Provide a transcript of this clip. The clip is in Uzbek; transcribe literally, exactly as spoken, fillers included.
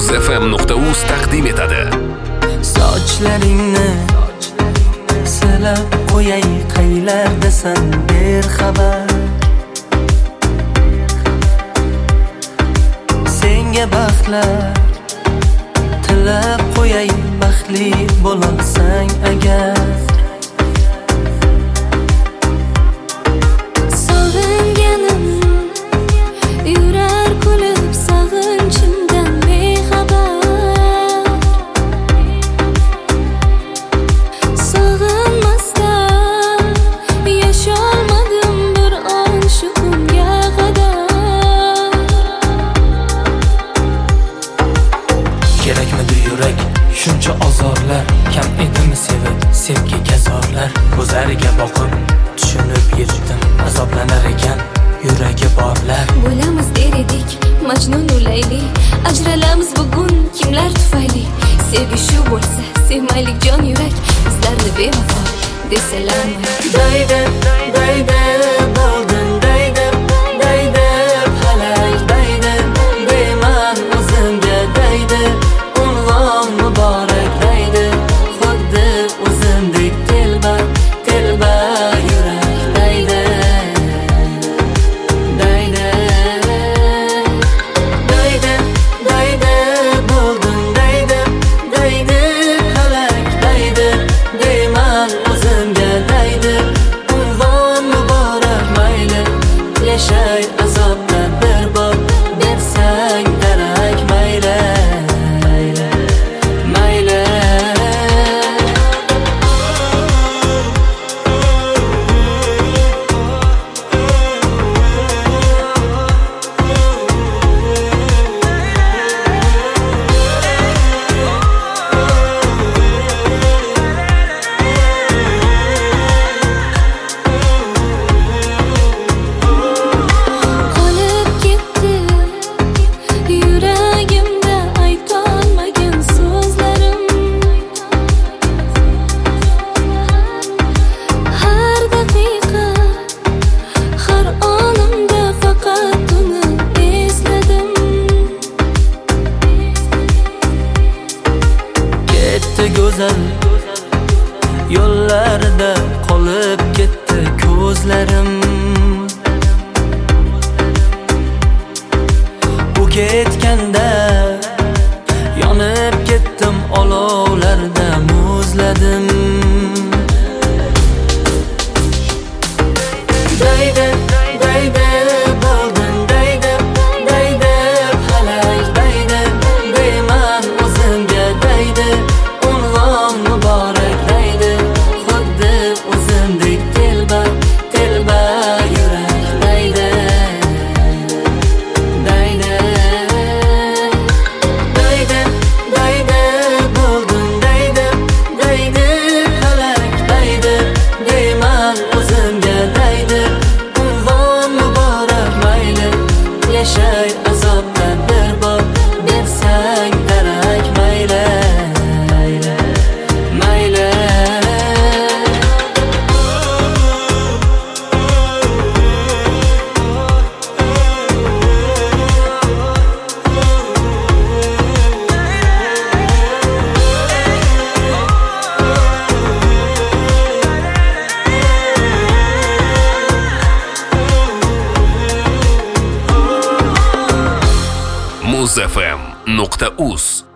muz f m nuqta uz taqdim etadi. Sochlaringni silab qo'yay qaylardasan berxabar. Senga baxtlar tilab qo'yay baxtli bo'lasan agar. Kerakmidi yurak shuncha azorlar, kam edimi sevib sevgiga zorlar. Ko'zlariga boqib tushunib yetdim, azoblanar ekan yuragi borlar. Bo'lamiz der edik Majnun u Layli, ajralamiz bugun kimlar tufayli. Sevgi shu bo'lsa sevmaylik jon yurak, bizlarni bevafo desalarmi? Daydi daydi bo'ldin daydi daydi halak daydi deyman o'zimga daydi. Unvon muborak daydi, xuddi o'zimdek telba telba yurak daydi daydi daydi daydi bo'ldin daydi daydi halak daydi deyman o'zimga daydi. Unvon muborak mayli yashay azobda bir bor bersang darak mayli mayli. Qolib ketdi yuragimda aytolmagan so'zlarim. Har daqiqa har onimda faqat uni esladim. Ketdi go'zal yo'llarda qolib ketdi ko'zlarim. U ketganda yonib ketdim, olovlarda muzladim. Daydi daydi bo'ldin daydi daydi halak daydi deyman o'zimga daydi. Unvon muborak daydi, xuddi o'zimdek telba telba yurak daydi daydi daydi daydi bo'ldin daydi daydi halak daydi deyman o'zimga daydi. Unvon muborak mayli yashay azobda bir bor bersang darak mayli mayli. muz f m nuqta uz